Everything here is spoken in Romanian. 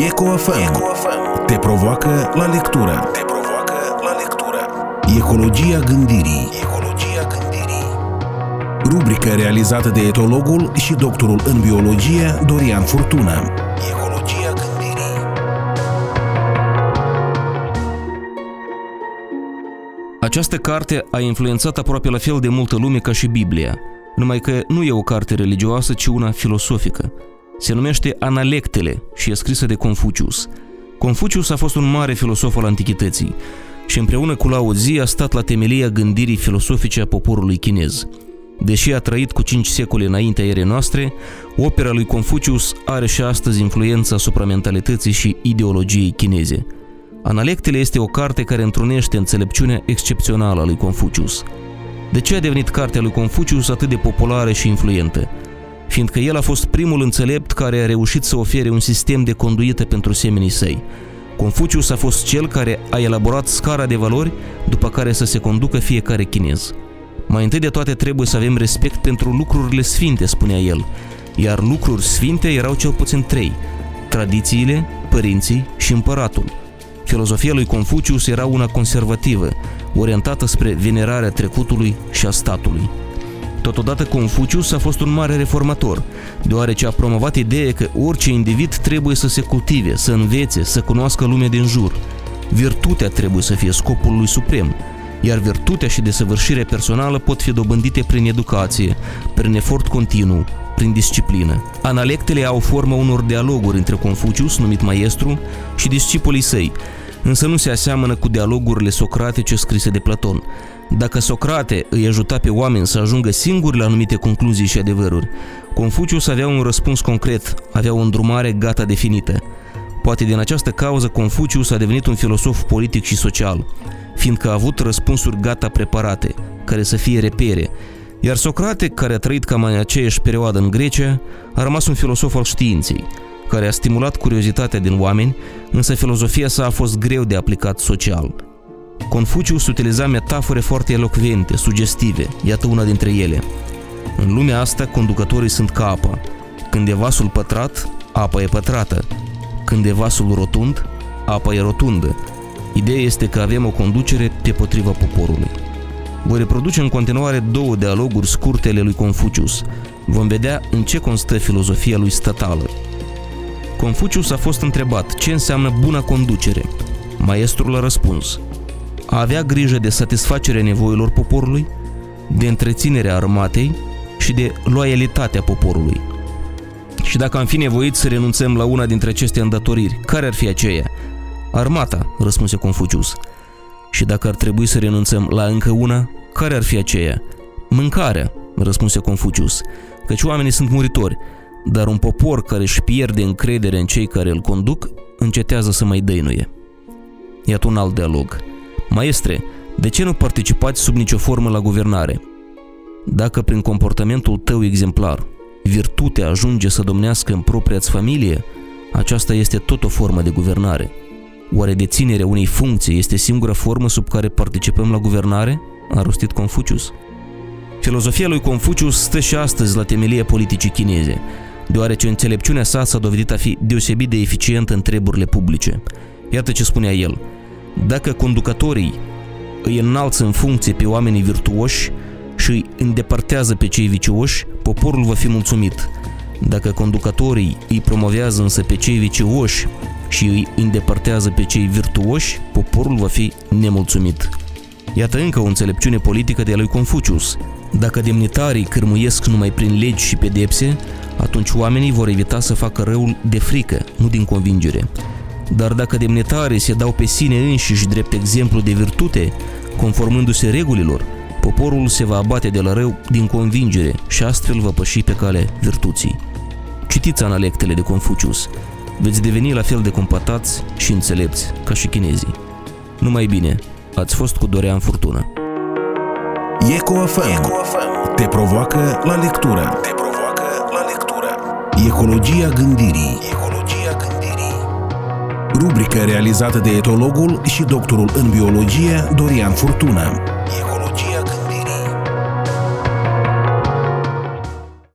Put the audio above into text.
Eco-FM te provoacă la lectură. Ecologia gândirii. Rubrică realizată de etologul și doctorul în biologie Dorian Furtună. Ecologia gândirii. Această carte a influențat aproape la fel de multă lume ca și Biblia, numai că nu e o carte religioasă, ci una filosofică. Se numește Analectele și e scrisă de Confucius. Confucius a fost un mare filosof al antichității și împreună cu Lao Tzu a stat la temelia gândirii filosofice a poporului chinez. Deși a trăit cu 5 secole înaintea erei noastre, opera lui Confucius are și astăzi influența asupra mentalității și ideologiei chineze. Analectele este o carte care întrunește înțelepciunea excepțională a lui Confucius. De ce a devenit cartea lui Confucius atât de populară și influentă? Fiindcă el a fost primul înțelept care a reușit să ofere un sistem de conduită pentru semenii săi. Confucius a fost cel care a elaborat scara de valori după care să se conducă fiecare chinez. Mai întâi de toate trebuie să avem respect pentru lucrurile sfinte, spunea el, iar lucruri sfinte erau cel puțin 3: tradițiile, părinții și împăratul. Filozofia lui Confucius era una conservativă, orientată spre venerarea trecutului și a statului. Totodată Confucius a fost un mare reformator, deoarece a promovat ideea că orice individ trebuie să se cultive, să învețe, să cunoască lumea din jur. Virtutea trebuie să fie scopul lui suprem, iar virtutea și desăvârșirea personală pot fi dobândite prin educație, prin efort continuu, prin disciplină. Analectele au formă unor dialoguri între Confucius, numit maestru, și discipolii săi, însă nu se aseamănă cu dialogurile socratice scrise de Platon. Dacă Socrate îi ajuta pe oameni să ajungă singuri la anumite concluzii și adevăruri, Confucius avea un răspuns concret, avea o îndrumare gata definită. Poate din această cauză Confucius a devenit un filosof politic și social, fiindcă a avut răspunsuri gata preparate, care să fie repere, iar Socrate, care a trăit cam în aceeași perioadă în Grecia, a rămas un filosof al științei, care a stimulat curiozitatea din oameni, însă filozofia sa a fost greu de aplicat social. Confucius utiliza metafore foarte elocvente, sugestive, iată una dintre ele. În lumea asta, conducătorii sunt ca apa. Când e vasul pătrat, apa e pătrată. Când e vasul rotund, apa e rotundă. Ideea este că avem o conducere pe potriva poporului. Voi reproduce în continuare 2 dialoguri scurte ale lui Confucius. Vom vedea în ce constă filozofia lui statală. Confucius a fost întrebat ce înseamnă buna conducere. Maestrul a răspuns: a avea grijă de satisfacerea nevoilor poporului, de întreținerea armatei și de loialitatea poporului. Și dacă am fi nevoit să renunțăm la una dintre aceste îndatoriri, care ar fi aceea? Armata, răspunse Confucius. Și dacă ar trebui să renunțăm la încă una, care ar fi aceea? Mâncarea, răspunse Confucius, căci oamenii sunt muritori, dar un popor care își pierde încredere în cei care îl conduc, încetează să mai dăinuie. Iată un alt dialog. Maestre, de ce nu participați sub nicio formă la guvernare? Dacă prin comportamentul tău exemplar virtutea ajunge să domnească în propria-ți familie, aceasta este tot o formă de guvernare. Oare deținerea unei funcții este singura formă sub care participăm la guvernare? A rostit Confucius. Filozofia lui Confucius stă și astăzi la temelia politicii chineze, deoarece înțelepciunea sa s-a dovedit a fi deosebit de eficientă în treburile publice. Iată ce spunea el: dacă conducătorii îi înalță în funcție pe oamenii virtuoși și îi îndepărtează pe cei vicioși, poporul va fi mulțumit. Dacă conducătorii îi promovează însă pe cei vicioși și îi îndepărtează pe cei virtuoși, poporul va fi nemulțumit. Iată încă o înțelepciune politică de a lui Confucius. Dacă demnitarii cârmuiesc numai prin legi și pedepse, atunci oamenii vor evita să facă răul de frică, nu din convingere. Dar dacă demnitarii se dau pe sine înșiși drept exemplu de virtute, conformându-se regulilor, poporul se va abate de la rău din convingere și astfel va păși pe calea virtuții. Citiți Analectele de Confucius. Veți deveni la fel de compatați și înțelepți ca și chinezii. Numai bine, ați fost cu Dorian Furtună. Eco-FM te provoacă la lectură. Ecologia gândirii. Rubrică realizată de etologul și doctorul în biologie Dorian Furtună.